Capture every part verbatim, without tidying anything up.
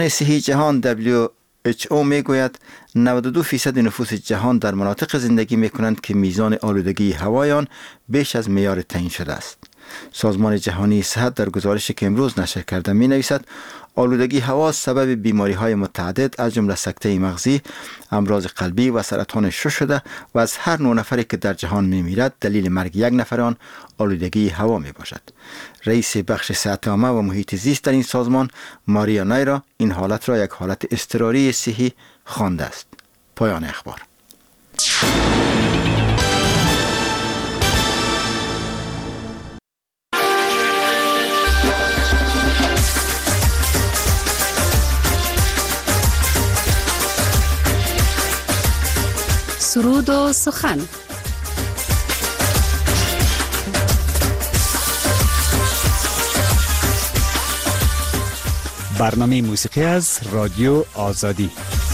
صحی جهان دبلیو اچ او میگوید نود و دو درصد نفوس جهان در مناطق زندگی میکنند که میزان آلودگی هوای آن بیش از معیار تعیین شده است. سازمان جهانی صحت در گزارشی که امروز نشر کرده می نویسد آلودگی هوا سبب بیماری های متعدد از جمله سکته مغزی، امراض قلبی و سرطان شش شده و از هر نه نفری که در جهان می میرد دلیل مرگ یک نفر آن آلودگی هوا می باشد. رئیس بخش صحت عامه و محیط زیست در این سازمان ماریا نایرا این حالت را یک حالت اضطراری صحی خوانده است. پایان اخبار. سرود و سخن. برنامه موسیقی از رادیو آزادی.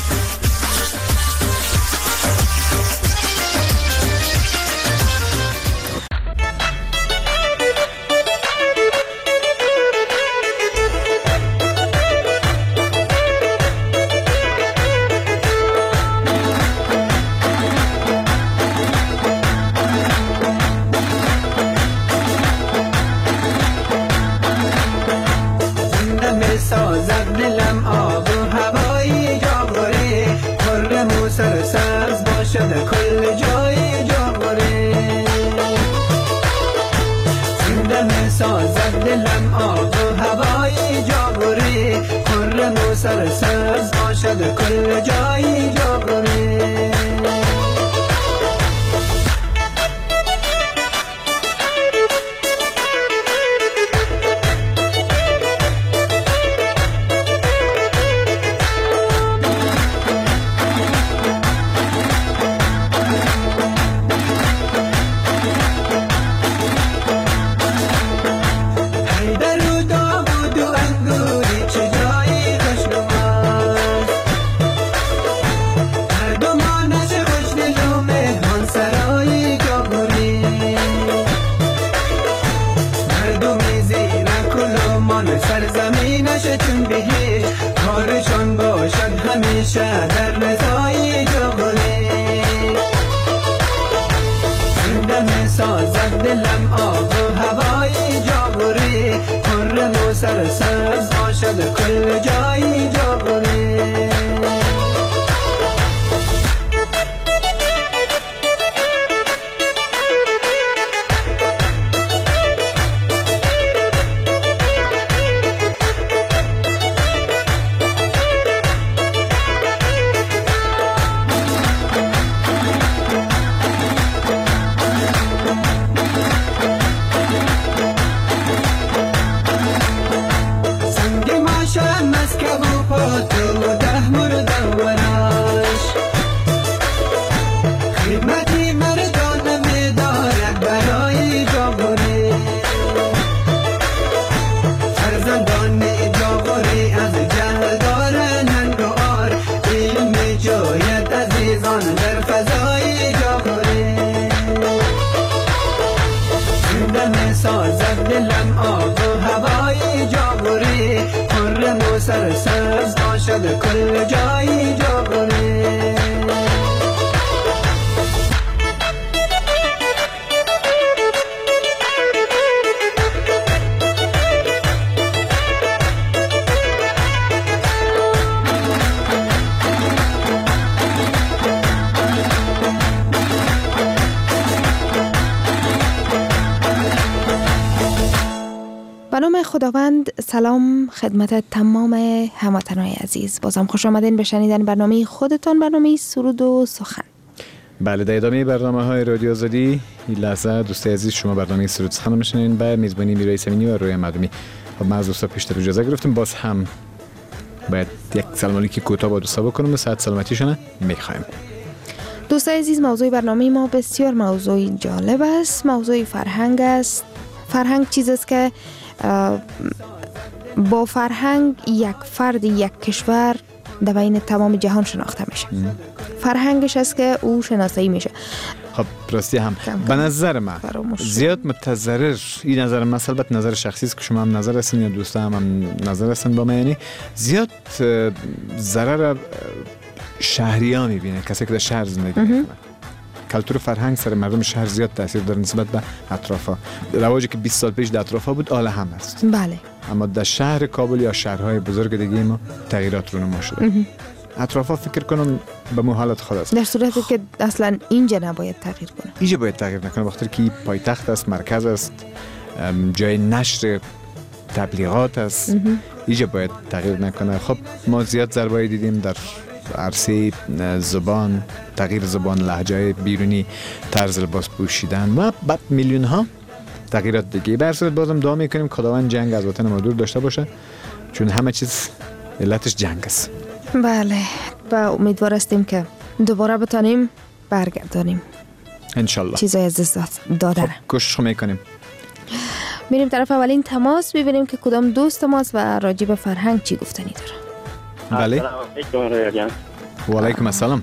سرسبز باشد کل جایی جاگونه. در رضای جاگونه زنده می سازد دلم آب و هوای جاگونه. خرم و سرسبز باشد کل جایی جاگونه. سرسبز باشد کل جایی جاگونه. به نام خداوند. سلام خدمت تمام هموطنان عزیز. بازم خوش آمدین به شنیدن برنامه خودتان، برنامه سرود و سخن. بله، در ادامه برنامه های رادیو آزادی این لحظه دوستای عزیز شما برنامه سرود و سخن میشنوین به میزبانی میرای سمینی و روی مردمی. خب ما از دوستا پیشتر اجازه گرفتیم، باز هم باید یک سلام علیکی کوتاه با دوستا بکنم و صحت سلامتیشون میخوایم. دوستای عزیز، موضوع برنامه ما بسیار موضوع جالب است. موضوع فرهنگ است. فرهنگ چیزی است که با فرهنگ یک فرد یک کشور در بین تمام جهان شناخته میشه. فرهنگش است که او شناسایی میشه. خب راستی هم به نظر من زیاد متضرر، این نظر من البته نظر شخصی است که شما هم نظر هستین یا دوستا هم, هم نظر هستن با من، یعنی زیاد ضرر شهریان میبینه، کسی که در شهر زندگی میکنه. کلتور فرهنگ سر مردم شهر زیاد تاثیر داره نسبت به اطرافا. رواجی که بیست سال پیش در اطرافا بود آله هم است. بله. اما در شهر کابل یا شهرهای بزرگ دیگه ما تغییرات رونما شده. اطرافا فکر کنم به مو حالت خود است. در صورتی که اصلا اینجا نباید تغییر کنه. اینجا باید تغییر نکنه، بخاطر که پایتخت است، مرکز است، جای نشر تبلیغات است. اینجا باید تغییر نکنه. خب ما زیاد ضربه‌ای دیدیم در عرصه زبان، تغییر زبان، لهجه بیرونی، طرز لباس پوشیدن و بعد میلیون ها تغییرات دیگه. به هر صورت بازم دعا میکنیم خداوند جنگ از وطن ما دور داشته باشه، چون همه چیز علتش جنگ است. بله، و امیدوار هستیم که دوباره بتانیم برگردانیم انشالله چیزای از دست دادن. خب کوشش میکنیم. میریم طرف اولین تماس، ببینیم که کدام دوست ماست و راجع به فرهنگ چی گفتنی داره. بله. و علیکم السلام.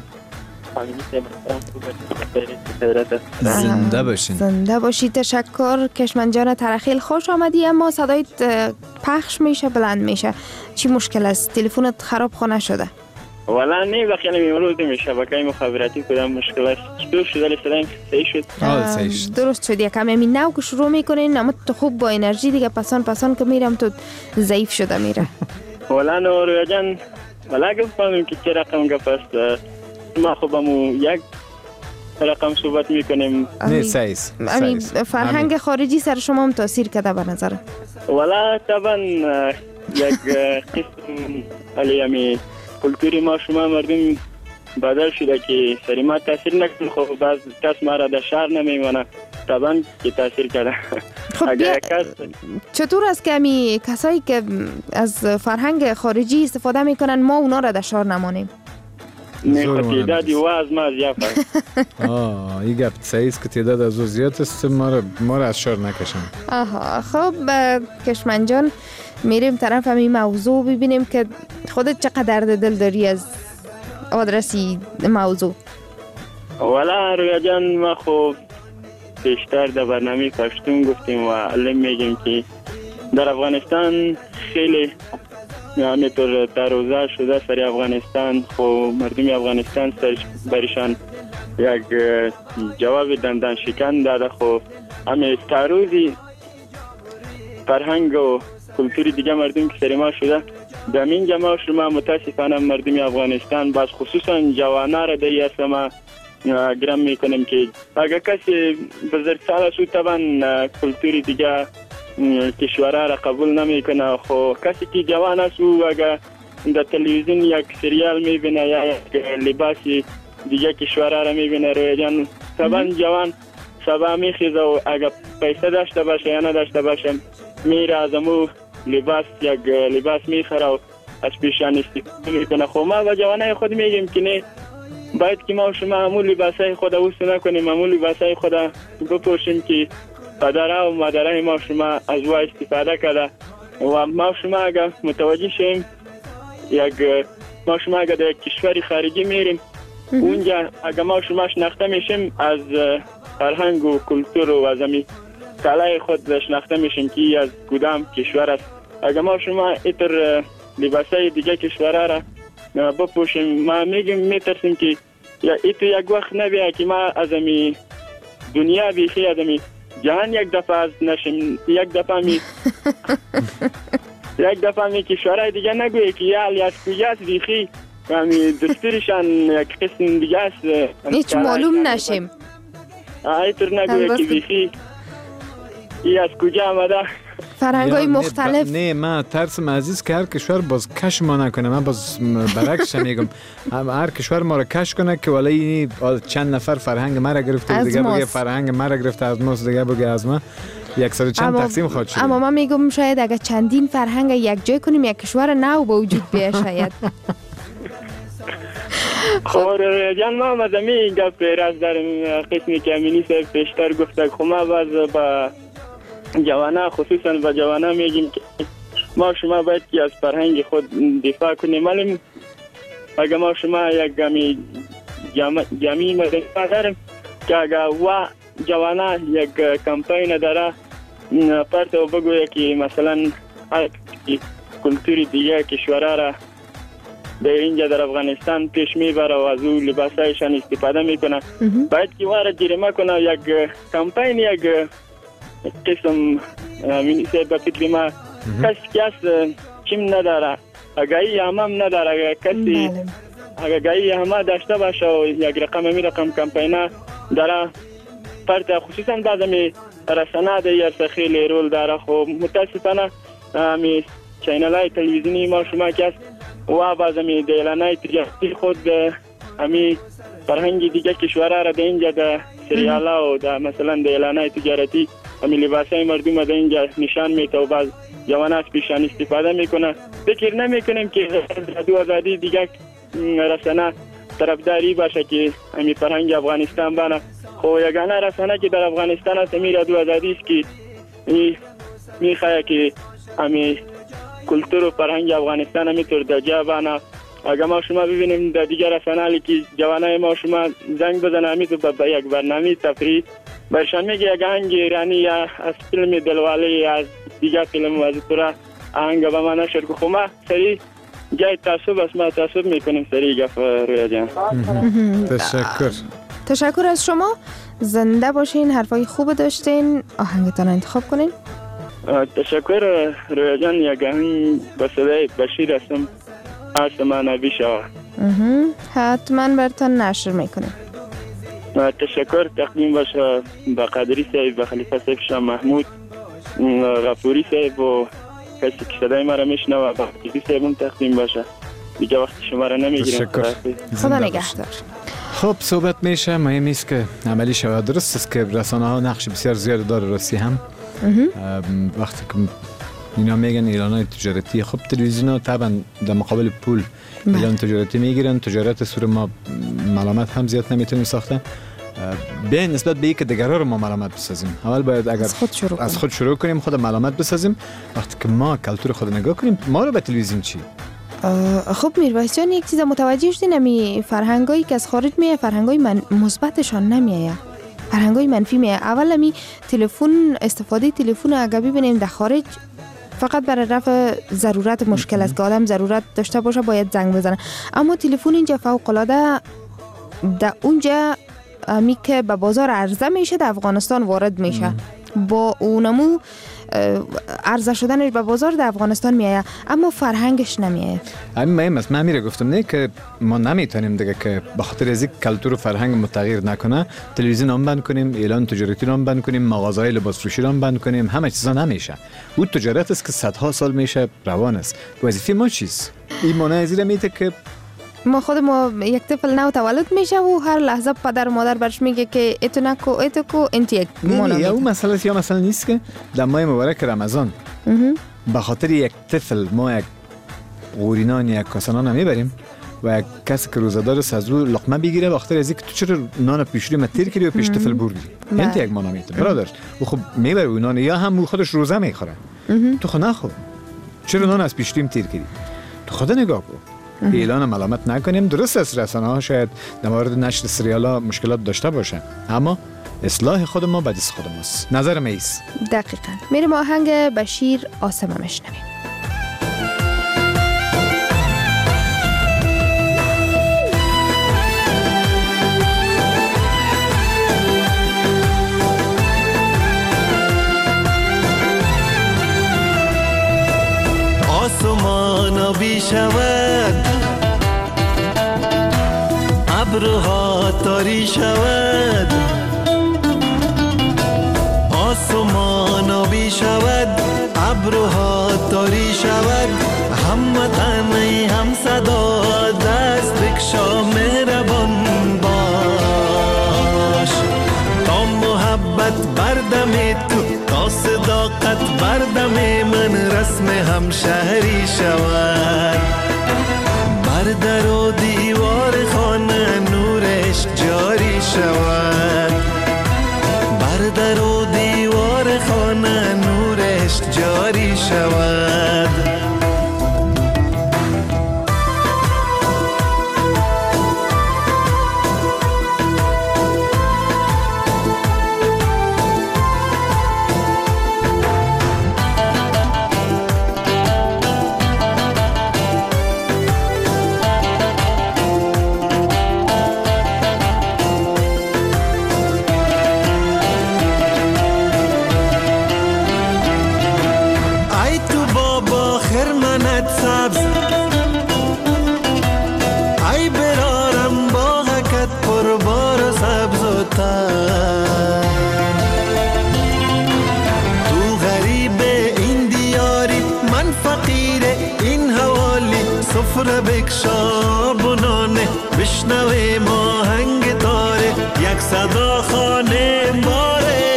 زنده باشین. زنده باشید. تشکر کشمن جان ترخیل، خوش آمدی. اما صدایت پخش میشه، بلند میشه. چی مشکل است؟ تلفنت خراب خونه شده؟ والا نه، بخیلی امروز می شبکه مخابراتی کدام مشکل است؟ چطور شده؟ صدای صحیح شد؟ آه صحیح شد. درست شد. یکم همین نو که شروع میکنین، اما تو خوب با انرژی دیگه پسان پسان که میرم تو ضعیف شده میره. والا نورویا جان، والا گفتم که چه رقم گپ است؟ ما خوبمو یک رقم صحبت میکنیم. نه صحیح. همین فرهنگ خارجی سر شما هم تاثیر کرده به نظر؟ والا طبعا یک قسم علی امی کلتوری ما شما مردم بدل شده که سری ما تاثیر نکنه. خب بعض کس ما را در شهر نمیمونه، طبعا که تاثیر کرده. خب بیا کس... چطور است که امی کسایی که از فرهنگ خارجی استفاده میکنن ما اونا را در شهر نمانیم؟ نه خب تعدادی و از ما زیاد است. آه این گفت صحیح است که تعداد از او زیاد است، ما را ما را از شهر نکشن. آها خب کشمن جان، میریم طرف همین موضوع ببینیم که خودت چقدر دل داری از آدرسی موضوع. والا رویا جان، ما خب بیشتر در برنامه پشتون گفتیم و علم میگیم که در افغانستان خیلی یعنی طور تروزه شده سری افغانستان. خب مردم افغانستان سرش برشان یک جواب دندان شکن داده. خب همه تروزی فرهنگ و کلتوری دیگه مردم که سری ما شده. در این جماع شما متاسفانه مردم افغانستان باز خصوصا جوانه را در اصلا ما گرم میکنیم که اگر کسی بزرگ سال شد طبعا کلتوری دیگه کشورها را قبول نمیکنه. خب کسی که جوان است و اگر در تلویزیون یک سریال میبینه یا یک لباسی دیگه کشورها را میبینه روی جان، طبعا جوان سبا میخیزه و اگر پیسه داشته باشه یا نداشته باشه میره از امو لباس یک لباس میخره و از پیشان استفاده میکنه. خب ما با جوانای خود میگیم که نه، باید که ما شما امو لباسای خود وسط نکنیم، امو لباسای خود بپوشیم که پدرها و مادرای ما شما از او استفاده کرده. و ما شما اگر متوجه شیم یک ما شما اگر در یک کشور خارجی میریم اونجا اگر ما شما شناخته میشیم از فرهنگ و کلتور و از امی کالای خود شناخته میشیم که از کدام کشور است. اگر ما شما ایتر لباسای دیگه کشورها را بپوشیم ما میگیم میترسیم که ایتر یک وقت نبیه که ما از امی دنیا بیخی از امی جهان یک دفعه از نشیم، یک دفعه می یک دفعه می کشورهای دیگه نگویه که یا علی از کجاست بیخی همی دستورشان یک قسم دیگه است، هیچ معلوم نشیم. اینطور نگویه که بیخی ای از کجا آمده. فرهنگای مختلف. نه من ترسم عزیز که هر کشور باز کش ما نکنه. من باز برعکسش میگم هر کشور ما رو کش کنه که ولی چند نفر فرهنگ ما را گرفته دیگه بگه فرهنگ ما را گرفته از ماست دیگه بگه از ما یک سر چند تقسیم خواهد شد. اما من میگم شاید اگه چندین فرهنگ یک جای کنیم یک کشور نو به وجود بیاید شاید. خب جان ما مدامی گپ راز در قسمی که امینی صاحب پیشتر گفته خب ما باز با جوانا خصوصا با جوانا میگیم که ما شما باید که از فرهنگ خود دفاع کنیم. ولی اگر ما شما یک گمی جمعی مدنی داریم که اگر و جوانا یک کمپین داره پرت و بگویه که مثلا کلتوری دیگه کشورها را در اینجا در افغانستان پیش میبره و از او لباسایشان استفاده میکنه، باید که وارا جریمه کنه. یک کمپین یک قسم مینیسه به فکر ما کسی کس چیم نداره، اگه همم نداره، اگه کسی اگه همه داشته باشه و یک رقم می رقم کمپینا داره پرت، خصوصا بعد می رسانه دیگر خیلی رول داره. خب متاسفانه می چینل های تلویزیونی ما شما کس و بعض می دیلانه تجارتی خود همی فرهنگ دیگه کشورها را در اینجا در سریال ها و در مثلا دیلانه تجارتی همی لباس های مردم را در اینجا نشان میده و بعض جوان از پیشان استفاده میکنه. فکر نمیکنیم که دو آزادی دیگه رسانه طرفداری باشه که همی فرهنگ افغانستان بانه. خب یگانه رسانه که در افغانستان هست همی رادیو آزادی است که میخواه که همی کلتور و فرهنگ افغانستان همی طور در جا بانه. اگر ما شما ببینیم در دیگر رسانه هلی که جوانای ما شما زنگ بزنه همی تو با یک برنامه تفریح برشان میگه یک آهنگ ایرانی یا از فیلم دلواله یا از دیگر فیلم از طور آهنگ با ما نشر که خب ما سری جای تعصب است، ما تعصب میکنیم سری گفت رویا جان. تشکر تشکر از شما، زنده باشین، حرفای خوب داشتین، آهنگتان انتخاب کنین. تشکر رویا جان. یک آهنگ با صدای بشیر هستم آسمان نبی شوا، حتما برتان نشر میکنیم. تشکر تقدیم باشه به قادری صاحب، به خلیفه صاحب، شاه محمود، غفوری صاحب و کسی که صدای ما را میشنوه، به قادری صاحب هم تقدیم باشه. دیگه وقت شما را نمیگیرم. خدا نگهدار. خب صحبت میشه، مهم است که عملی شود. درست است که رسانه ها نقش بسیار زیاد داره راستی هم. وقتی که اینا میگن اعلان های تجارتی، خب تلویزیون ها طبعا در مقابل پول اعلان تجارتی میگیرن. تجارت سور ما ملامت هم زیاد نمیتونیم ساختن. به نسبت به اینکه دیگران رو ما ملامت بسازیم، اول باید اگر از خود شروع از خود شروع کنیم، خود ملامت بسازیم. وقتی که ما کلتور خود نگاه کنیم، ما رو به تلویزیون چی؟ خب میرویس جان، یک چیز متوجه شدین، امی فرهنگایی که از خارج میاد فرهنگای من مثبتشان نمیاد، فرهنگای منفی میاد. اول امی تلفن، استفاده تلفن اگه ببینیم در خارج فقط برای رفع ضرورت مشکل است که آدم ضرورت داشته باشه باید زنگ بزنه، اما تلفن اینجا فوق العاده در اونجا امی که به بازار عرضه میشه در افغانستان وارد میشه، با اونمو عرضه شدنش به بازار در افغانستان میایه، اما فرهنگش نمیایه. همین مهم است. من میره گفتم نه که ما نمیتونیم دیگه که به خاطر از اینکه کلتور و فرهنگ متغیر نکنه تلویزیون هم بند کنیم، اعلان تجارتی هم بند کنیم، مغازهای لباس فروشی هم بند کنیم، همه چیزا نمیشه. اون تجارت است که صدها سال میشه روان است. وظیفه ما چیست؟ این معنی از این میته که ما خود ما یک طفل نو تولد میشه و هر لحظه پدر و مادر برش میگه که اتو نکو اتو کو انت یک مونو. یا اون مسئله یا مثلا نیست که در ماه مبارک رمضان به خاطر یک طفل ما یک قورینان یک کاسانان میبریم و یک کسی که روزدار است از او لقمه بگیره به خاطر از اینکه تو چرا نان پیشروی ما تیر کردی و پیش طفل بردی. انت یک معنی میته برادر. و خب میبره اون نان، یا هم خودش روزه میخوره. تو خود نخور. چرا نان از پیشرویم تیر کردی؟ تو خود نگاه کن. اعلان ملامت نکنیم. درست است رسانه ها شاید در مورد نشر سریال ها مشکلات داشته باشن، اما اصلاح خود ما به دست خود ماست. نظر میست. دقیقاً. میریم آهنگ بشیر آسمه میشنویم. آسمان بی شود، ابرها تاری شود، آسمان بی شود، ابرها تاری شود، هم وطنی هم صدا دست بکشا مهربان باش، تا محبت بردم تو، تا صداقت بردم من رسم همشهری شود، بر در و دیوار خانه نورش جاری شود، بر در و دیوار خانه نورش جاری شود. بکشا بنانه بشنوه ماهنگ تاره یک صدا خانه باره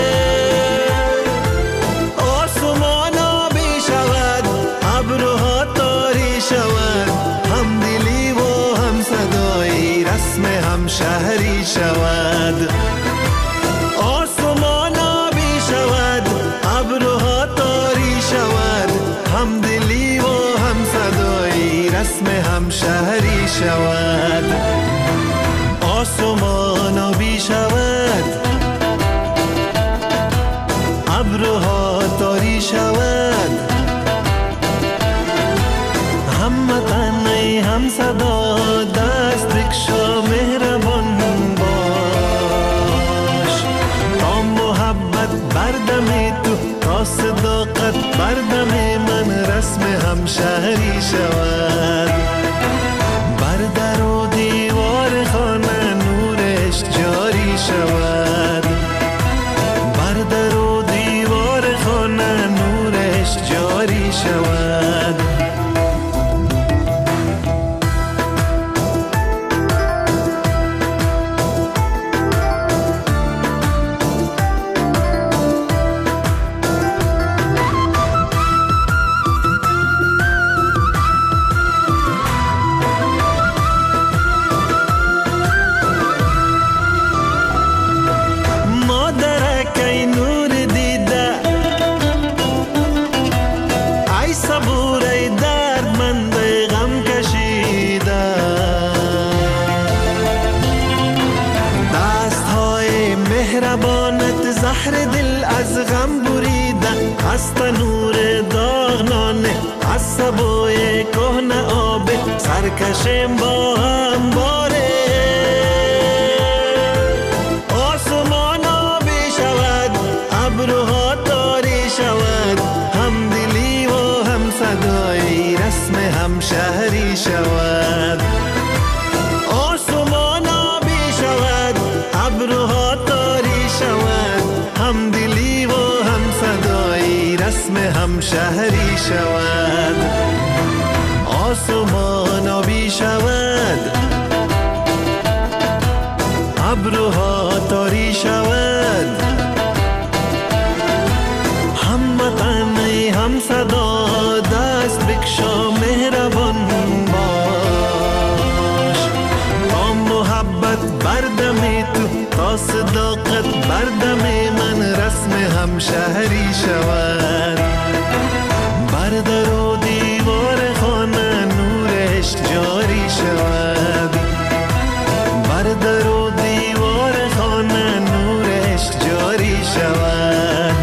آسمان آبی شود ابرها تاری شود هم دلی و هم صدایی رسم هم شهری شود آسمان آبی شود ابرها تاری شود هم دلی و هم صدایی رسم هم شهری شود آسمان آبی شود ابرها تاری شود هم وطنی هم صدا دست بکشا مهربان باش تا محبت بردم تو تا صداقت بردم من رسم هم شهری شود بر در و دیوار خانه نورش جاری شود بر در و دیوار خانه نورش جاری شود زهر دل از غم بریده از تنور داغنانه از سبوی کهنه آب سرکشم با هم باره آسمان آبی شود ابرها تاری شود هم دلی و هم صدایی رسم هم شهری شود آسمان آبی شود ابرها تاری شود هم دلی و هم صدایی رسم هم شهری شود آسمان آبی شود ابرها تاری شود هم وطنی هم صدا دست بکشا مهربان باش تا محبت بردم تو تا صداقت بردم من رسم هم شهری شود بر در و دیوار خانه نورش جاری شود بر در و دیوار خانه نورش جاری شود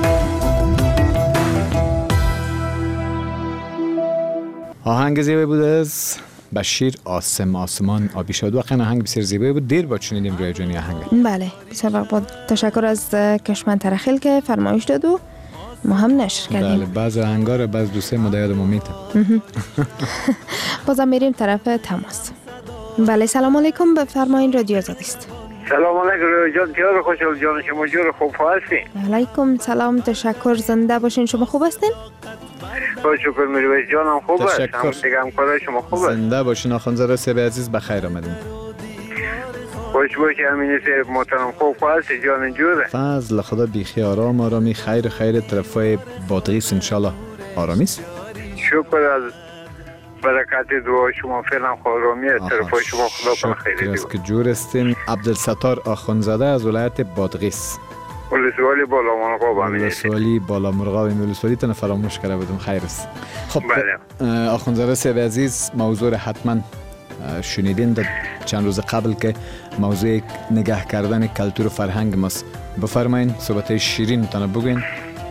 آهنگ زیبایی بود از بشیر آسم آسمان آبی شد. واقعا آهنگ بسیار زیبایی بود. دیر با چنیدیم روی جانی آهنگ. بله بسیار با تشکر از کشمن ترخیل که فرمایش داد و ما هم نشر کردیم. بله بعض آهنگا رو بعض دوستای ما یادم میاد. بازم میریم طرف تماس. بله سلام علیکم، بفرمایید رادیو آزادی است. سلام علیکم رادیو جان، جان خوشحال جان شما جور خوب هستین؟ علیکم سلام، تشکر، زنده باشین. شما خوب هستین؟ با شکر میرویس جانم خوب است. هم دیگه همکارای شما خوب است. زنده باشین. آخوندزاده سیبی عزیز بخیر آمدین. خوش باشی امین سیب محترم، خوب هستی جان جوره؟ فضل خدا بیخی آرام آرامی خیر خیر طرفای بادغیس انشالله آرامی است. شکر از برکت دعا شما فعلا آرامی طرفای شما خدا کنه خیر دیو. شکر که جور استین. عبدالستار آخوندزاده از ولایت بادغیس. ولسوالی بالا مرغاب امین. ولسوالی بالا مرغاب ولسوالی تن فراموش کرده بودم. خیر است. خب بله. آخوندزاده سیبی عزیز موضوع حتما شنیدین در چند روز قبل که موضوع نگاه کردن کلتور و فرهنگ ماست. بفرمایین صحبت شیرین تانه بگوین.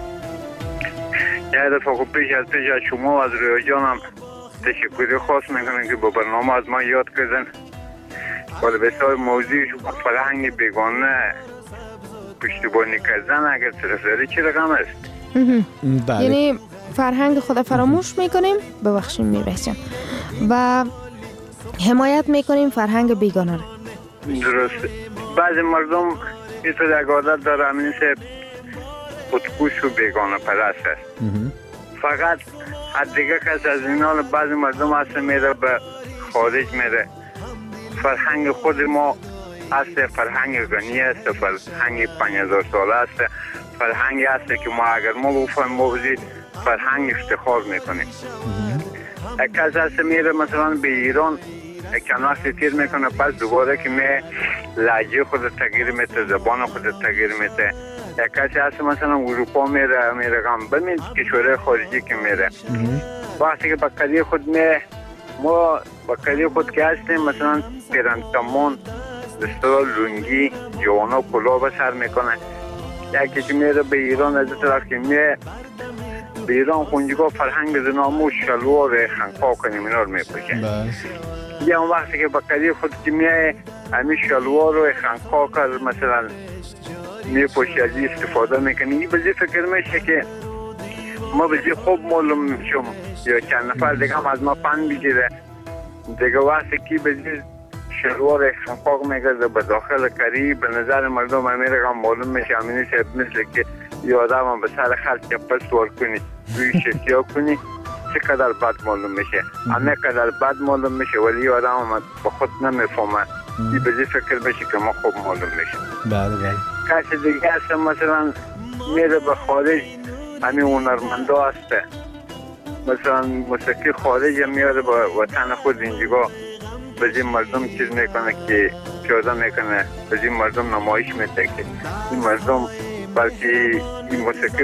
یه دفعه خوب پیش از پیش از شما از روی جانم تشکری خاص میکنم که با برنامه از ما یاد کردن. ولی بسیار موضوع شما فرهنگ بیگانه پشتیبانی کردن اگر طرف داری چی رقم است؟ یعنی فرهنگ خود فراموش میکنیم، ببخشیم میرویس جان، و حمایت میکنیم فرهنگ بیگانه را. درست. بعضی مردم این طور یک عادت داره همین سه خودکوش و بیگانه پرست است. فقط از دیگه کس از اینا بعضی مردم هست میره به خارج میره. فرهنگ خود ما است فرهنگ غنی است، فرهنگ پنج هزار ساله است، فرهنگ است که ما اگر ما بفهمیم ما بزید فرهنگ افتخار میکنیم. یک کس هست میره مثلا به ایران چند وقت تیر میکنه، پس دوباره که می لهجه خود تغییر میده، زبان خود تغییر میده. یک کسی هست مثلا اروپا میره، میره غم ببین کشور خارجی که میره، وقتی که با کلی خود می ما با کلی خود که هستیم مثلا پیرانتمون دستور لونگی جوانا کلا به سر میکنه. یکی که میره به ایران از طرف که می به ایران خونجگاه فرهنگ زنامو شلوار خنقا کنیم اینا رو میپوشه. یا اون وقتی که با کلی خود که میای همین شلوار رو خنقا کرد مثلا میپوشه از استفاده میکنی. این بزی فکر میشه که ما بزی خوب معلوم میشم یا چند نفر دیگه هم از ما پن بگیره دیگه. وقتی که بزی شلوار خنقا میگرده به داخل کری به نظر مردم امیره هم معلوم میشه همینی شد مثل که یادم هم به سر خرد چپل سوار کنی روی شتیا کنی چقدر بد معلوم میشه. همه قدر بد معلوم میشه ولی آدم هم با خود نمیفهمه. این بزی فکر میشه که ما خوب معلوم میشه. بله بله. کسی دیگه هست مثلا میره به خارج همین هنرمندا هسته مثلا موسیقی خارج میاره به وطن خود اینجا بزی مردم چیز میکنه که پیاده میکنه، بزی مردم نمایش میده که این مردم بلکه این موسیقی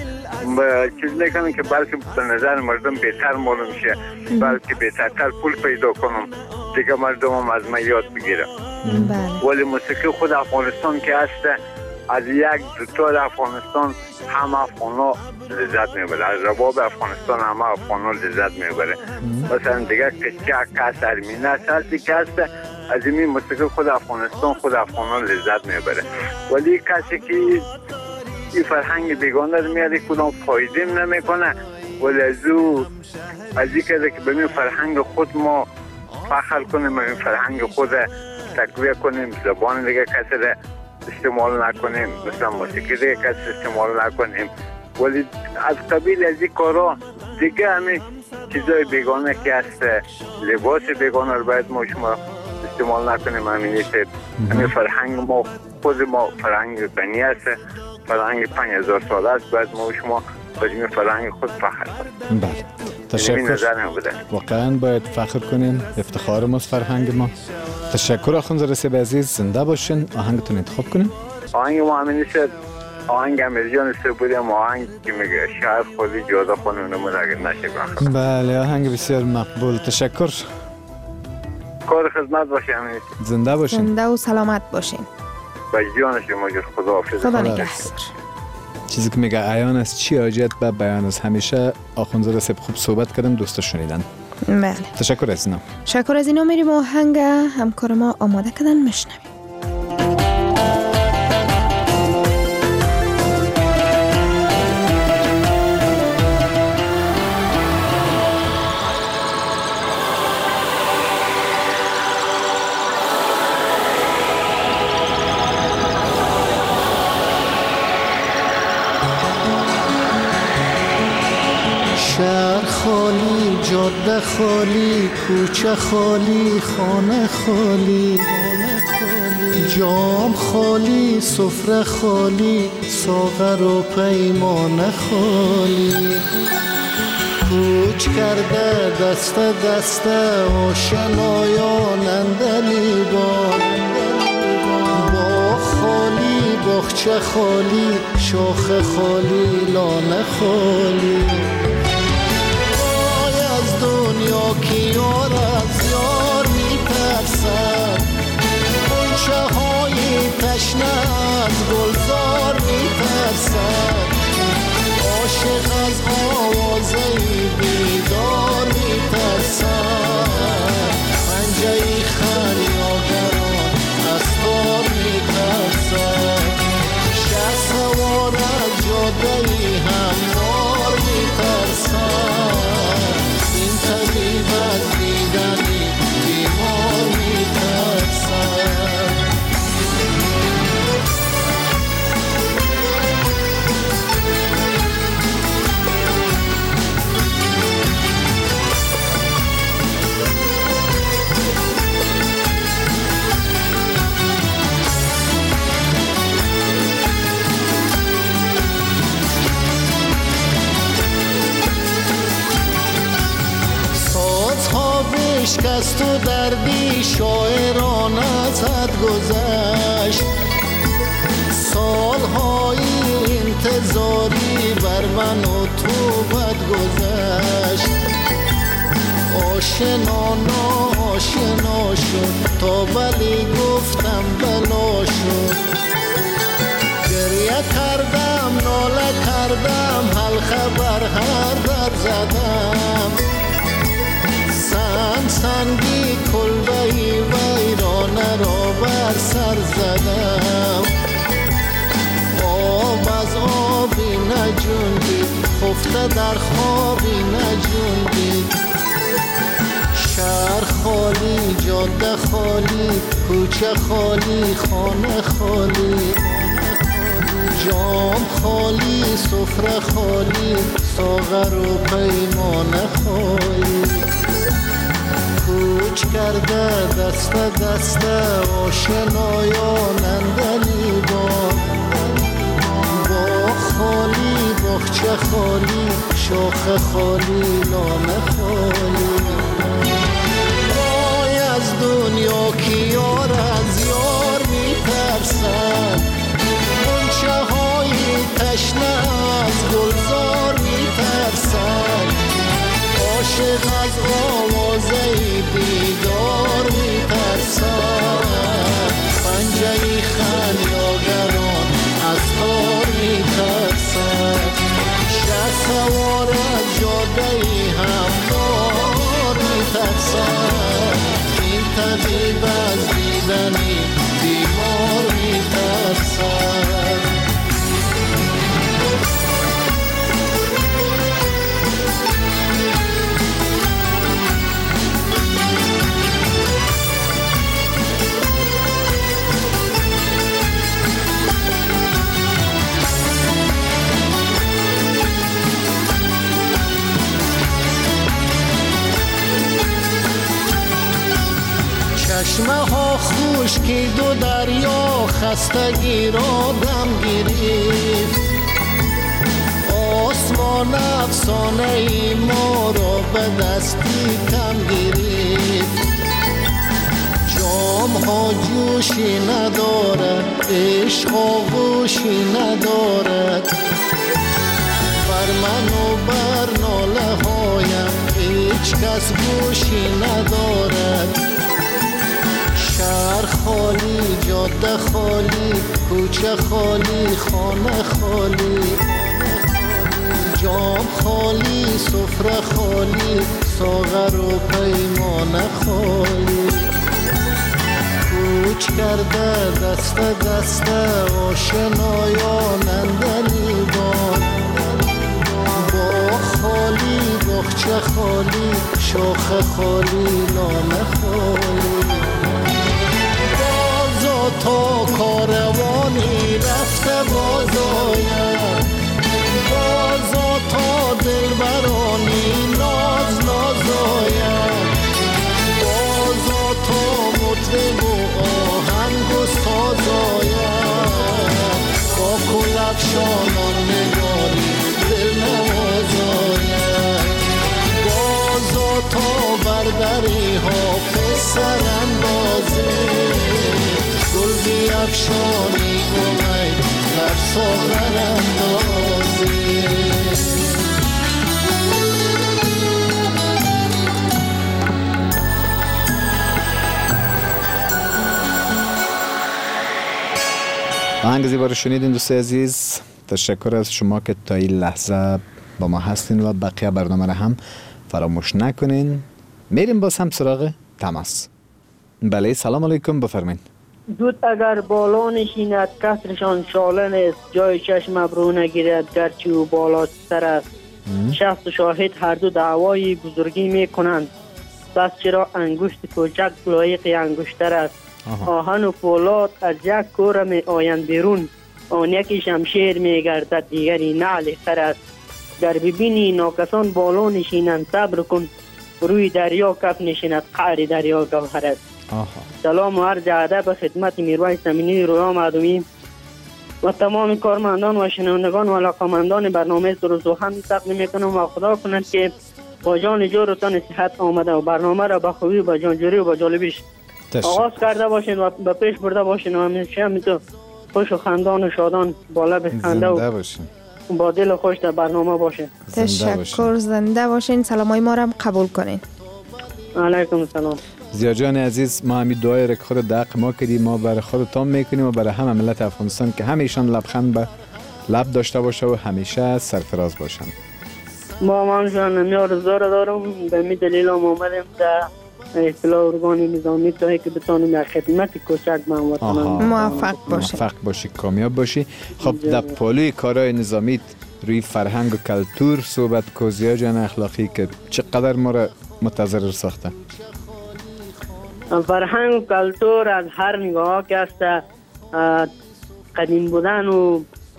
چیز میکنه که بلکه به نظر مردم بهتر معلوم شه، بلکه بهترتر پول پیدا کنم دیگه مردم هم از من یاد بگیره. ولی موسیقی خود افغانستان که هست از یک دوتار افغانستان هم افغانا لذت میبره، از رباب افغانستان هم افغانا لذت میبره. مثلا دیگه کچک کس ارمینه سلطی که هست از این موسیقی خود افغانستان خود افغانا لذت میبره. ولی کسی که این فرهنگ بیگانه رو میاره کدام فایده نمیکنه ولی از او از این که به این فرهنگ خود ما فخر کنیم، این فرهنگ خود تقویه کنیم، زبان دیگه کسی رو استعمال نکنیم، مثلا موسیقی دیگه کسی استعمال نکنیم. ولی از قبیل از این کارا دیگه همین چیزای بیگانه که هست لباس بیگانه رو باید ما شما استعمال نکنیم. همین همین فرهنگ ما خود ما فرهنگ غنی است، فرهنگ پنج هزار ساله است، باید ما شما با این فرهنگ خود فخر کنیم. بله تشکر. واقعا باید فخر کنیم، افتخار ماست فرهنگ ما. تشکر آخوند رسیب عزیز، زنده باشین. آهنگتون انتخاب کنیم. آهنگ ما همینی شد آهنگ امیرجان سپودیم، آهنگ که میگه شاید خودی جاده خونه نمون اگر نشه بخیر. بله آهنگ بسیار مقبول. تشکر. کار خدمت باشه همینی. زنده باشین. زنده و سلامت باشین. با جان شما جز خدا حافظ. خدا نگهدار. چیزی که میگه عیان است چی حاجت به بیان است. همیشه آخوند رسیب خوب صحبت کردن، دوست شنیدن. بله تشکر از اینا. تشکر از اینا. میریم آهنگ همکار ما آماده کردن میشنویم. شهر خالی، جاده خالی، کوچه خالی، خانه خالی، جام خالی، سفره خالی، ساغر و پیمانه خالی. کوچ کرده دست دست آشنایان اندلیبان، با خالی باغچه خالی، شاخ خالی، لانه خالی. دنیا که یار از یار میترسد، گلچه های تشنه از گلزار میترسد، عاشق از آوازه بیدار میترسد، پنجه خریادران از دار میترسد، شه سوار از جاده هموار میترسد. طبیب از دیدن دست و دردی شاعران از حد گذشت، سالهای انتظاری بر من و تو بد گذشت. آشنا ناشنا شد تا ولی گفتم بلا شد. گریه کردم ناله کردم حال خبر هر در زدم. سنگ سنگی کلبه ویرانه را بر سر زدم. آب از آبی نجوندید، خفته در خوابی نجوندید. شهر خالی، جاده خالی، کوچه خالی، خانه خالی. جام خالی، سفره خالی، ساغر و پیمانه خالی. کوچ کرده دست دست آشنایان اندلیبان. باغ خالی، باغچه خالی، شاخه خالی، لانه خالی. وای از دنیا که یار از یار میترسد، غنچه های تشنه از گلزار میترسد. عاشق از آوازه بیدار میترسد، پنجه خمیاگران از تار میترسد. شه سوار از جاده همدار میترسد، این طبیب از دیدنی بیمار میترسد. چشمه ها خشکید و دریا خستگی را دم گرفت. آسمان افسانه ای ما را به دستی کم گرفت. جام ها جوشی ندارد، عشق آغوشی ندارد. بر من و بر ناله هایم هیچ کس گوشی ندارد. شهر خالی، جاده خالی، کوچه خالی، خانه خالی. جام خالی، سفره خالی، ساغر و پیمانه خالی. کوچ کرده دست دست آشنایان اندلیبان. باغ خالی، باغچه خالی، شاخه خالی، لانه خالی. تا کاروانی رفته باز آید، بازا تا دلبرانی ناز ناز آید. بازا تا مطرب و آهنگ و ساز آید، با کل افشانان نگاری دل نواز آید. بازا تا بردری حافظ سر اندازه، گل بیفشانی امید در ساغر اندازی. آهنگ زیبا رو شنیدین دوست عزیز. تشکر از شما که تا این لحظه با ما هستین و بقیه برنامه را هم فراموش نکنین. میریم باز هم سراغ تماس. بله سلام علیکم، بفرمایید. دود اگر بالا نشیند کسرشان شاله نیست، جای چشم ابرو نگیرد گرچه او بالاتر است. شخص و شاهد هر دو دعوای بزرگی می کنند، بس چرا انگشت کوچک لایق انگشتر است. آهن و فولاد از یک کور می آیند بیرون، آن یکی شمشیر می گردد دیگری نعل خر است. در ببینی ناکسان بالا نشینند صبر کن، روی دریا کف نشیند قعر دریا گوهر است. سلام و عرض ادب خدمت میرویس امینی رویا معدومی و تمام کارمندان و شنوندگان و علاقمندان برنامه سروز و هم تقدیم میکنم و خدا کند که با جان جور و تن صحت آمده و برنامه را به خوبی با جانجوری و با جالبیش آغاز کرده باشین و به پیش برده باشین و همیشه همینطور خوش و خندان و شادان بالا بخنده و با دل خوش در برنامه باشین. تشکر، زنده باشین. سلامای ما را قبول کنین. علیکم السلام. زیا جان عزیز، ما همین دعای را که خود دق ما کردیم ما برای خودتان میکنیم و برای همه ملت افغانستان که همیشان لبخند به لب داشته باشه و همیشه سرفراز باشن. ما همشان نمیارزو را دارم، به می دلیل هم آمدیم در اطلاع ارگانی نظامی تا که بتانیم در خدمت کوچک به هموطنان موفق باشی. موفق باشی، کامیاب باشی. خب در پالوی کارهای نظامیت روی فرهنگ و کلتور صحبت کو زیا جان اخلاقی که چقدر ما را متضرر ساخته؟ فرهنگ و کلتور از هر نگاه که است قدیم بودن و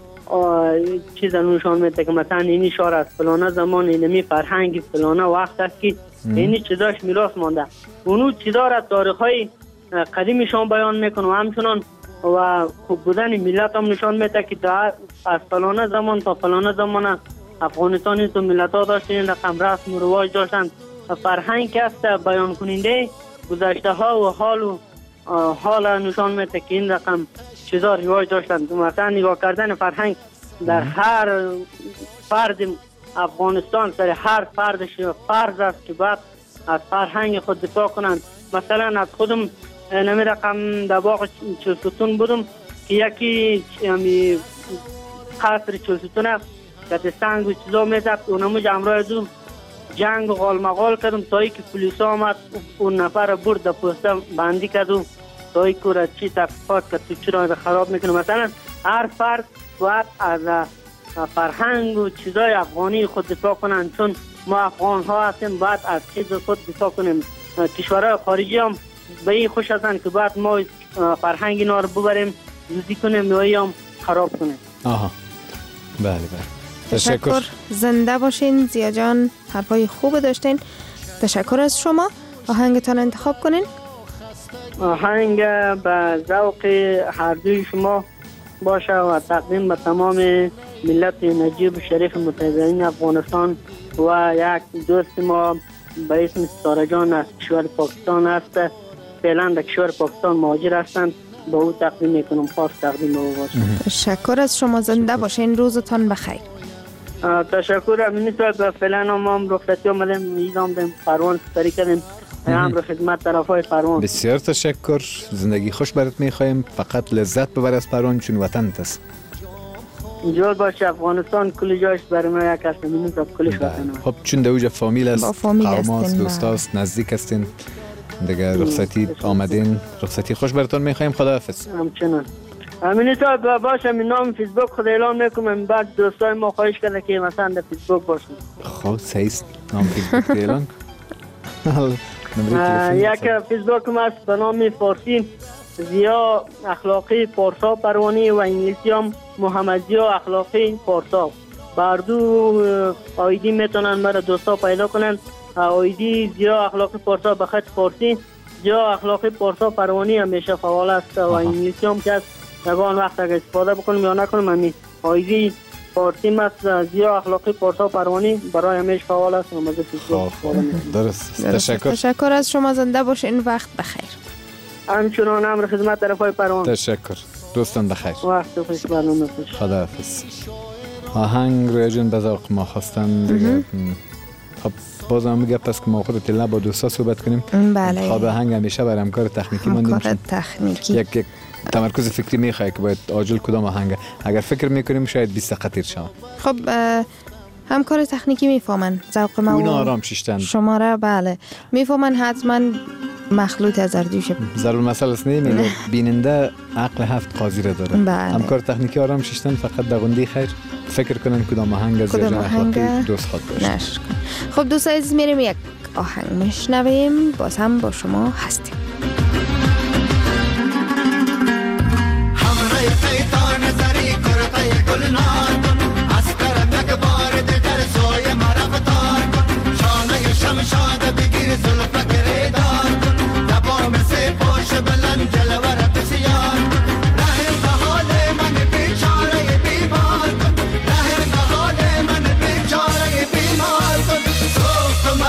چیز نشان میده که مثلا اینی شار از فلانه زمان اینمی فرهنگ فلانه وقت است که اینی چیزاش میراث مانده. اونو چیزا را تاریخ های قدیمشان بیان میکنه و همچنان و خوب بودن ملت هم نشان میده که از فلانه زمان تا فلانه زمان افغانستانی تو ملت ها داشتین رقم رسم و رواج داشتن. فرهنگ که است بیان کننده گذشته ها و حال و حال نشان میده که این رقم چیزا رواج داشتن. مثلا نگاه کردن فرهنگ در هر فرد افغانستان سر هر فردش فرض است که باید از فرهنگ خود دفاع کنند. مثلا از خودم نمی رقم در باغ چلستون بودم که یکی همی قصر چلستون است که سنگ و چیزا میزد اونمو جمعرای دو جنگ و غال مغال کردم تا که پولیس آمد اون نفر برد در پوسته بندی کرد و تا ای که چی تفکات کرد تو چرا خراب میکنه. مثلا هر فرد باید از فرهنگ و چیزای افغانی خود دفاع کنند، چون ما افغان ها هستیم باید از چیز خود دفاع کنیم. کشورهای خارجی هم به این خوش هستند که باید ما فرهنگ اینا رو ببریم دوزی کنیم و هم خراب کنیم. آها بله بله. تشکر. تشکر، زنده باشین زیا جان، حرفای خوب داشتین. تشکر از شما. آهنگتان انتخاب کنین. آهنگ به ذوق هر دوی شما باشه و تقدیم به تمام ملت نجیب شریف متحدین افغانستان و یک دوست ما به اسم ستاره جان از کشور پاکستان است. فعلا در کشور پاکستان مهاجر هستند، به او تقدیم میکنم. خاص تقدیم به او باشه. تشکر از شما. زنده باشین. روزتان بخیر. تشکر. امینی تو فعلا ما هم رخصتی آمدیم ایدام دیم پروان سپری کردیم هم رو خدمت طرف های پروان. بسیار تشکر. زندگی خوش برات میخوایم. فقط لذت ببر از پروان چون وطنت است. جور باشه. افغانستان کلی جایش برای ما یک است. امینی تو کلش وطنه. خب چون دوجه فامیل است، قوماست، دوستاست، نزدیک هستین دیگه. رخصتی آمدین. رخصتی خوش براتون میخوایم. خداحافظ. همچنان. امینی تو باشه. من نام فیسبوک خود اعلام میکنم. بعد دوستای ما خواهش کرده که مثلا در فیسبوک باشیم. خب صحیح است. نام فیسبوک اعلام. یک فیسبوک ما است به نام فارسی زیا اخلاقی پارسا پروانی و انگلیسی هم محمد زیا اخلاقی پارسا. بر دو آیدی میتونن مرا دوستا پیدا کنن. آیدی زیا اخلاقی پارسا به خط فارسی، زیا اخلاقی پارسا پروانی همیشه فعال است و انگلیسی هم که یگان وقت اگر استفاده بکنم یا نکنم همین آیدی فارسی مست زیا اخلاقی پارسا پروانی برای همیشه فعال است و مزه فیسبوک. درست. تشکر. تشکر از شما. زنده باشین. وقت بخیر. همچنان امر خدمت طرفای پروان. تشکر. دوستان بخیر. وقت خوش. برنامه خوش. خداحافظ. آهنگ روی جون به ذوق ما خواستن دیگه. خب باز هم میگه پس که ما خود تلا با دوستا صحبت کنیم. بله. خواب آهنگ همیشه برای همکار تکنیکی ماندیم. همکار تکنیکی. یک یک تمرکز فکری میخواد که باید عاجل کدام آهنگ. اگر فکر میکنیم شاید بیست دقیقه تیر شود. خب همکار تکنیکی میفهمن ذوق ما. اونا آرام شیشتن. شما را بله میفهمن. حتما مخلوط از اردوش ضرور مسئله است. نمیگه بیننده عقل هفت قاضی را داره. بله. همکار تکنیکی آرام شیشتن فقط دغندی خیر فکر کنن کدام آهنگ از جان اخلاقی دوست خود باشه. خب دوست عزیز میریم یک آهنگ میشنویم. باز هم با شما هستیم. همراه پیتان زری کرده گلنار اسکر مکبار در سوی مرفتار شانه شمشاد بگیر زلف گریدار دبام سے پوش بلند جلور بسیار راه حال من بیچاره بیمار کن راه حال من بیچاره بیمار کن سوخت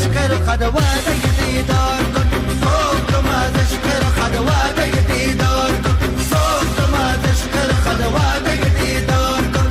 عشق رو خدا وعده دیدار کن سوختم از عشق رو خدا وعده دیدار کن سوختم از عشق رو خدا وعده دیدار کن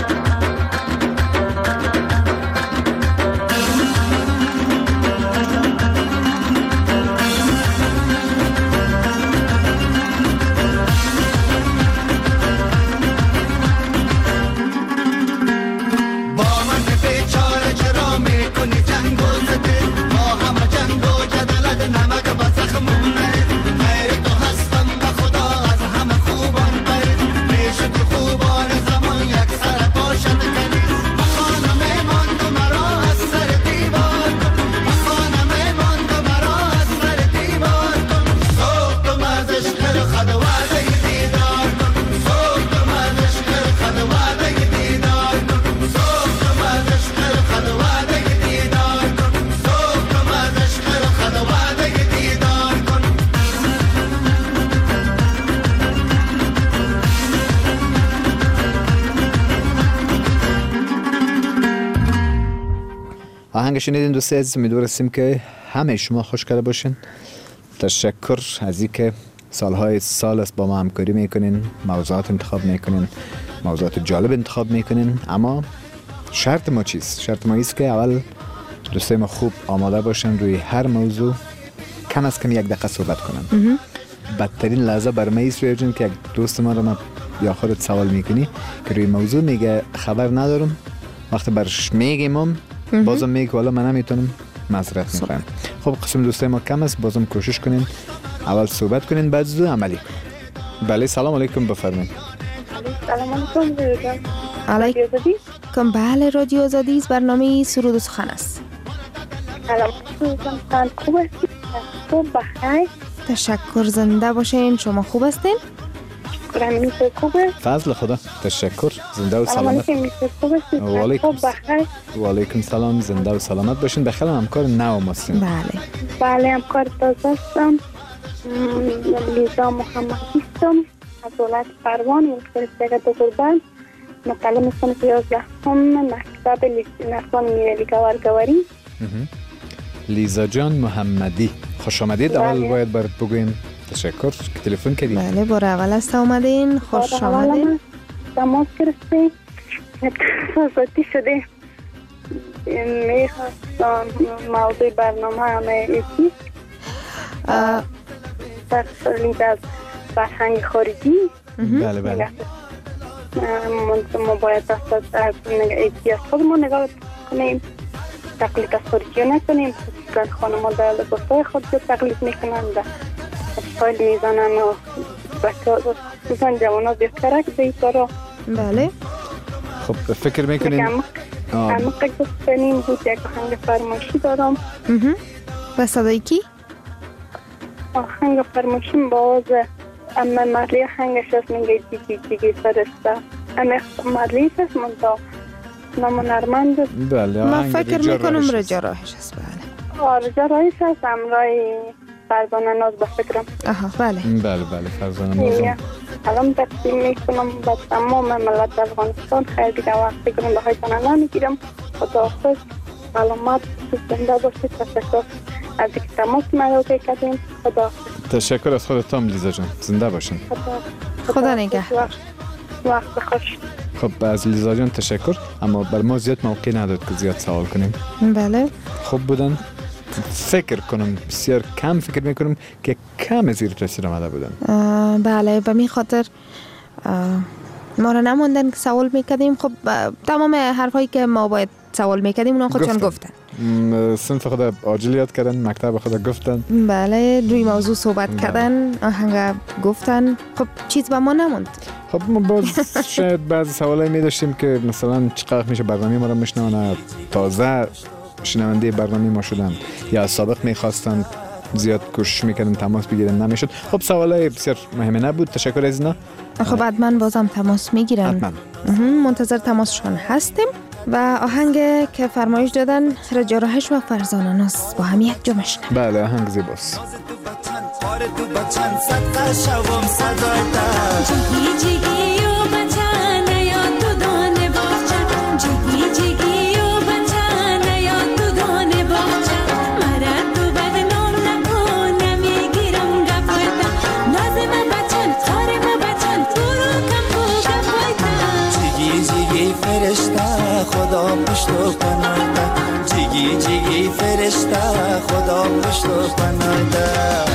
آهنگ شنیدین دوستی عزیز، امیدوار هستیم که همه شما خوش کرده باشین. تشکر از اینکه سالهای سال است با ما همکاری میکنین، موضوعات انتخاب میکنین، موضوعات جالب انتخاب میکنین. اما شرط ما چیست؟ شرط ما ایست که اول دوستی ما خوب آماده باشن روی هر موضوع کم از کم یک دقیقه صحبت کنن. بدترین لحظه برای من ایست روی جون که یک دوست ما رو ما یا خودت سوال میکنی که روی موضوع میگه خبر ندارم، وقتی برش میگیم بازم میگه والا من نمیتونم، معذرت میخوایم. خب قسم دوستای ما کم است، بازم کوشش کنین اول صحبت کنین بعد زود عملی. بله سلام علیکم، بفرمایید. سلام علیکم. علیکم. بله رادیو آزادی است، برنامه سرود و سخن است. سلام علیکم. خوب هستید؟ خوب بخیر. تشکر، زنده باشین. شما خوب هستین؟ شکرم. خوبه؟ فضل خدا. تشکر، زنده و سلامت. سلام علیکم. خوب هستید؟ و علیکم بخیر. و علیکم سلام، زنده و سلامت باشین. بخیر. همکار نو ماستین. بله بله همکار تازه هستم. لیزا محمدی هستم از ولایت پروان، مختلف دو قربان. متعلم صنف یازدهم مکتب لیسانس میرالی گوارگواری. لیزا جان محمدی، خوش آمدید. اول باید برات بگویم تشکر که تلفن کردید. بله بار اول است آمدین، خوش آمدین. تماس گرفتید، اتفاقاتی شده. میخواستم موضوع برنامه همه ایسی تفصیلید از فرهنگ خارجی. بله بله. ما باید دست از ایسی از خود ما نگاه کنیم، تقلید از خارجی نکنیم. خصوصا خانم ها در لباسای خود تقلید میکنند، استایل میزنن و خصوصا جوان ها زیادترک به کارا. بله. خب فکر میکنیم عمق گفتنیم بود یک آهنگ فرمایشی دارم. و صدای کی؟ آهنگ فرمایشیم با آواز اما مرلی آهنگش هست میگه دیگی دیگی فرسته. اما مرلی هست منطقه نام نرمند. بله من فکر میکنم رجا راهش هست. بله رجا راهش هست، امرای فرزانه ناز با فکرم. آها بله بله بله فرزانه ناز. الان تقسیم میکنم با تمام ملت افغانستان. خیلی دیگه وقتی کنم به هایتان نمیگیرم. خداحافظ، سلامت، زنده باشید. تشکر از اینکه تماس مرا کردین. خداحافظ. تشکر از خودتان لیزا جان، زنده باشین. خدا نگهدار. وقت خوش. خب از لیزا جان تشکر، اما بر ما زیاد موقع نداد که زیاد سوال کنیم. بله خوب بودن. فکر کنم بسیار کم فکر میکنم که کم زیر تاثیر آمده بودن. بله به می خاطر ما را نموندن که سوال میکردیم. خب تمام حرفایی که ما باید سوال میکردیم اونا خودشان گفتن. صنف خود عاجل یاد کردن، مکتب خود گفتن. بله روی موضوع صحبت بله. کردن، آهنگ گفتن. خب چیز به ما نموند. خب ما باز شاید بعضی سوالایی می داشتیم که مثلا چقدر میشه برنامه ما رو میشنون، تازه شنونده برنامه ما شدن یا سابق میخواستن زیاد کوشش میکردن تماس بگیرن نمیشد. خب سوالای بسیار مهمه نبود. تشکر از اینا. خب حتما بازم تماس میگیرن. حتما منتظر تماسشان هستیم. و آهنگ که فرمایش دادن رجا راهش و فرزانه ناز با هم یک جا میشنن. بله آهنگ زیباست. جگی جگی و بچه نیا تو دانه باغچه خدا پشت و پناه ده.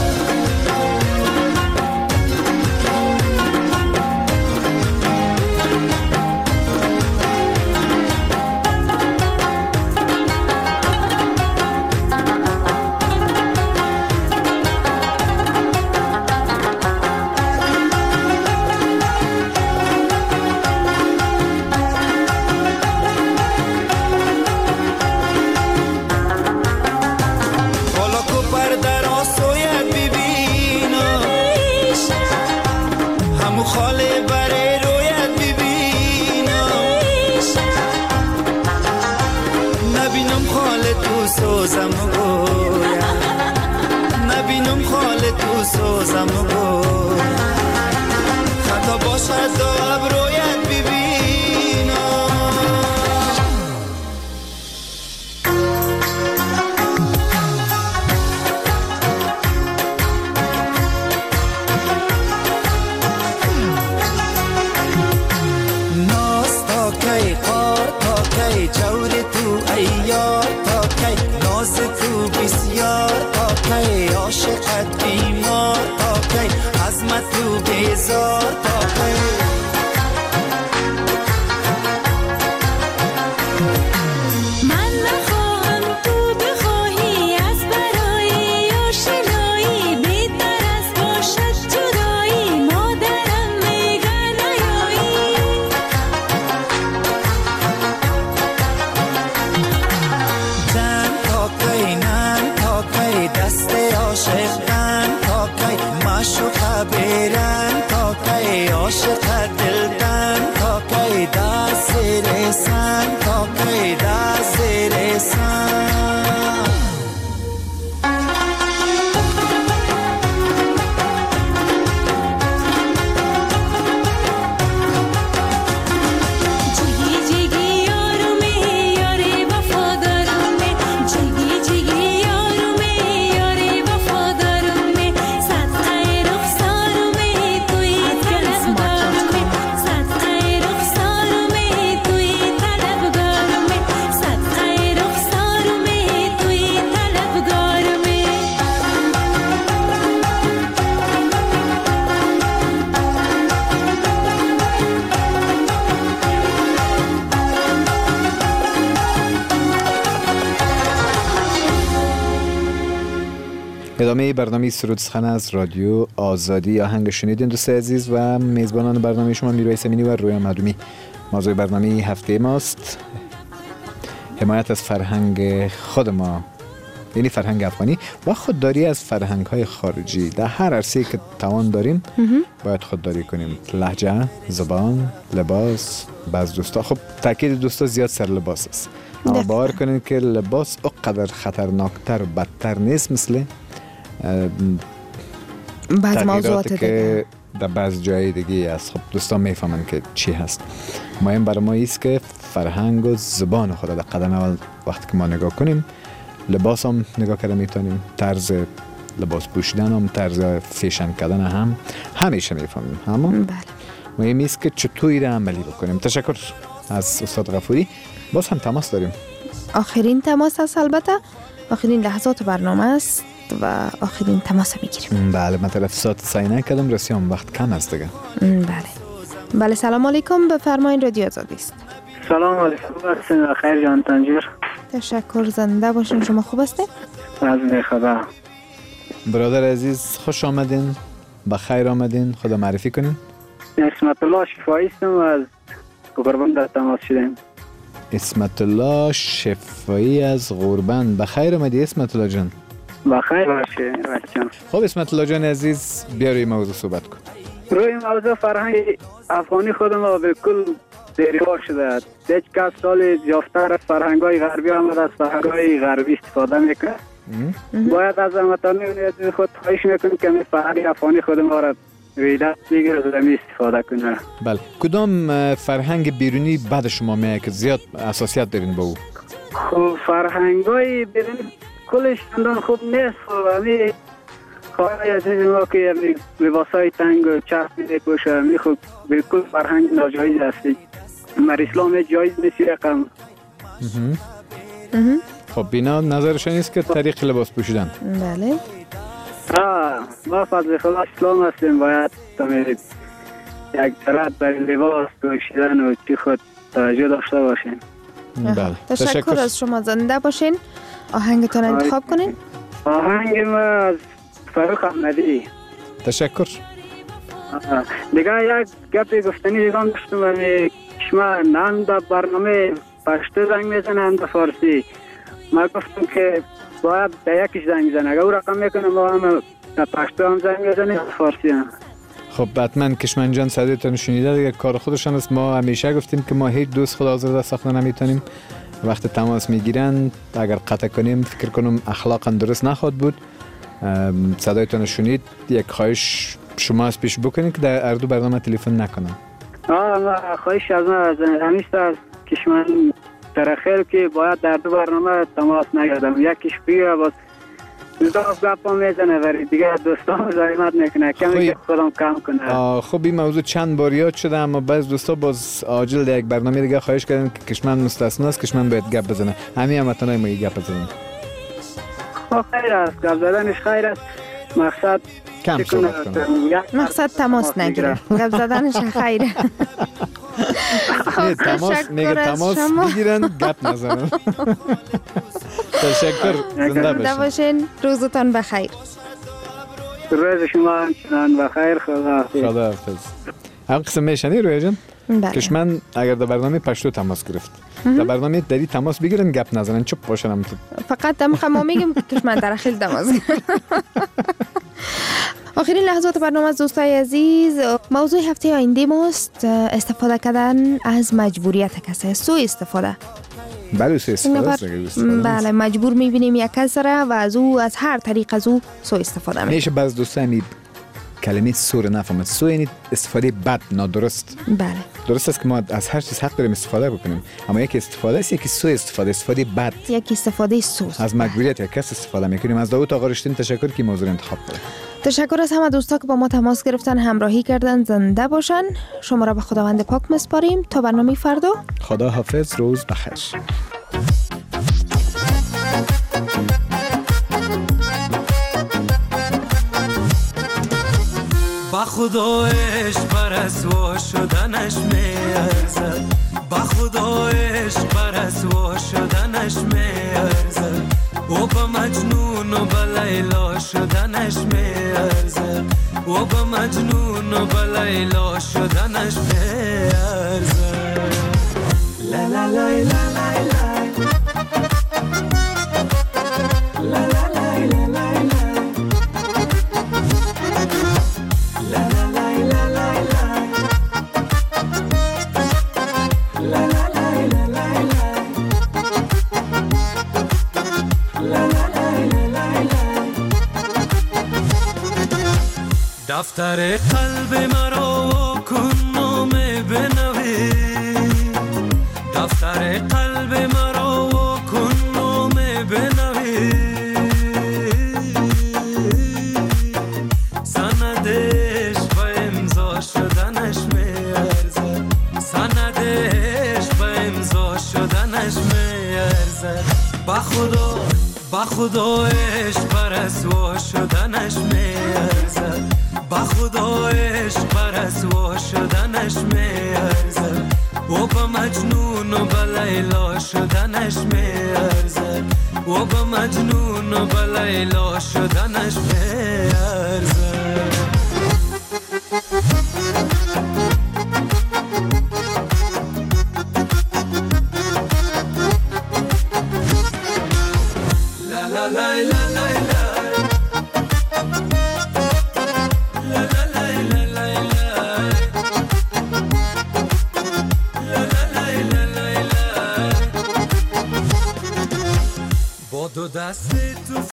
سوزم گویم نبینم خال تو سوزم گویم خطا باشد و ابرویت ببینم. ناز تا کی قار تا کی جور تو ایار تا کی ناز تو بسیار تا کی عاشقت بیمار تا کی عظمت تو بیزار تا کی. من نخواهم تو بخواهی از برای آشنایی بهتر از باشد جدایی مادرم میگه نیایی. جان تا کی نان تا کی دست عاشقان تا کی معشوقه بیران تا کی عاشق دلدان تا کی دست رسان تا کی دست رسان. جگی جگی یارومه یاری وفادارمه جگی جگی یارومه یاری وفادارمه صدقه رخسارمه توی طلبگارمه صدقه رخسارمه توی طلبگارمه صدقه رخسارمه توی طلبگارمه. ادامه برنامه سرود سخن از رادیو آزادی آهنگ شنیدین دوست عزیز و میزبانان برنامه شما میرواعی امینی و رویا معدومی. موضوع برنامه هفته ماست حمایت از فرهنگ خود ما، یعنی فرهنگ افغانی و خودداری از فرهنگ های خارجی. در هر عرصه‌ای که توان داریم باید خودداری کنیم. لهجه، زبان، لباس. بعض دوستا خب تاکید دوستا زیاد سر لباس است، اما باور کنین که لباس اقدر خطرناکتر و بدتر نیست مثل بعض موضوعات که دیگه در بعض جای دیگه است. خب دوستان میفهمن که چی هست. مهم برای ما ایست که فرهنگ و زبان خود در قدم اول وقتی که ما نگاه کنیم، لباس هم نگاه کرده میتونیم، طرز لباس پوشیدن هم، طرز فیشن کردن هم همیشه میفهمیم. اما بله. مهم ایست که چطوری را عملی بکنیم. تشکر از استاد غفوری. باز هم تماس داریم. آخرین تماس است، البته آخرین لحظات برنامه است و آخرین تماس میگیریم. بله، من تلفظات سعی نکردم، رسیام وقت کم است دیگه. بله بله. سلام علیکم، بفرمایید رادیو آزادی است. سلام علیکم، بخیر خیر جان تنجیر. تشکر، زنده باشین. شما خوب هستید؟ از خبر. برادر عزیز خوش آمدین، بخیر آمدین. خدا معرفی کنین. اسمت الله شفایی هستم، از قربان در تماس شدیم. اسمت الله شفایی از قربان. بخیر آمدی اسمت الله جان. بخیر باشه بچه‌م. خب اسمت الله جان عزیز، بیا روی موضوع صحبت کن. روی موضوع فرهنگ افغانی خود ما بالکل دیرپا شده. هیچ کس سال یافتر از فرهنگ‌های غربی آمد، از فرهنگ‌های غربی استفاده میکنه. باید از هموطنان خود خواهش میکنیم که می فرهنگ افغانی خود ما را ویدت بگیره و می استفاده کنه. بله، کدام فرهنگ بیرونی بعد شما میاد که زیاد اساسیت دارین با او؟ خب فرهنگ‌های بیرونی کلش چندان خوب نیست. خب همی خواهی عزیز ما که لباسای تنگ و چرخ میپوشه، همی خب بالکل فرهنگ ناجایز هستی. مر اسلام جایز نیست رقم. خب بینا نظرشان است که طریق لباس پوشیدن. بله. آه ما فضل خدا اسلام هستیم، باید تمیرید یک طرف برای لباس پوشیدن و چی خود توجه داشته باشین. بله. تشکر, تشکر از شما، زنده باشین. آهنگتان انتخاب کنین. آهنگ ما از فاروق احمدی. تشکر. دیگه یک گپی گفتنی دیگه هم داشتم، ولی شما نام در برنامه پشتو زنگ میزنه هم در فارسی. ما گفتم که باید در یکیش زنگ زنه، اگر او رقم میکنه ما هم در پشتو هم زنگ میزنه در فارسی هم. خب حتما کشمن جان صدایتان شنیده دیگه، کار خودشان است. ما همیشه گفتیم که ما هیچ دوست خود آزرده ساخته نمیتونیم. وقتی تماس میگیرن اگر قطع کنیم فکر کنم اخلاقا درست نخواد بود. صدایتان شنید، یک خواهش شما از پیش بکنید که در اردو برنامه تلفن نکنم. آه ما خواهش از ما از همیشه از کشمن در خیر که باید در دو برنامه تماس نگردم، یکیش بگیره باز دوستان گپا میزنه ولی دیگه دوستان زحمت میکنه، کمی که خودم کم کنه. خب این موضوع چند بار یاد شده، اما بعض دوستا باز عاجل یک برنامه دیگه خواهش کردن که کشمن مستثنا است، کشمن باید گپ بزنه. همین هم تنهای ما گپ بزنیم. خب خیر است، گپ زدنش خیر است، مقصد کم صحبت کنم، مقصد تماس نگیره، گپ زدنش خیره. نه تماس میگه تماس میگیرن گپ نزنن. تشکر، زنده باشین. روزتان بخیر. روز شما همچنان بخیر. خدا حافظ. خدا حافظ. هم قسم میشنی رویا جان؟ بله. کشمن اگر در برنامه پشتو تماس گرفت، در برنامه دری تماس بگیرن گپ نزنن، چوب باشن. هم فقط دم ما میگیم که کشمن در خیل تماس. آخرین لحظات برنامه از دوستای عزیز، موضوع هفته آینده ماست استفاده کردن از مجبوریت کسی، سوء استفاده. بله سوء استفاده. بله مجبور میبینیم یک کس را و از او از هر طریق از او سوء استفاده میکنه. میشه بعض دوستا می کلمه سوء نفهمند. سوء یعنی استفاده بد، نادرست. بله. درست است که ما از هر چیز حق داریم استفاده بکنیم، اما یکی استفاده است، یکی سوء استفاده، استفاده بد. یکی استفاده سوء. از مجبوریت یک کس استفاده میکنیم. از داوود آقا رشتین تشکر که موضوع انتخاب کرد. تشکر از همه دوستا که با ما تماس گرفتن، همراهی کردن. زنده باشن. شما را به خداوند پاک میسپاریم تا برنامه فردا. خدا حافظ. روز بخیر. با خدایش برسوا شدنش میارزد، با خدایش برسوا شدنش میارزد، او با مجنون و با لیلا شدنش میارزد، او با مجنون و با لیلا شدنش میارزد. لا لا لا لا لا لا لا لا لا لا دفتر قلب مرا کن نام بنوی، دفتر قلب مرا کن نام بنوی، سندش با امضا شدنش میارزد، سندش با امضا شدنش میارزد، با خدا با خدایش برسوا شدنش میارزد، با خدایش برسوا شدنش میارزد، و با مجنون و با لیلا شدنش میارزد، و با مجنون و با لیلا شدنش میارزد. لا لا لا لا دو دست تو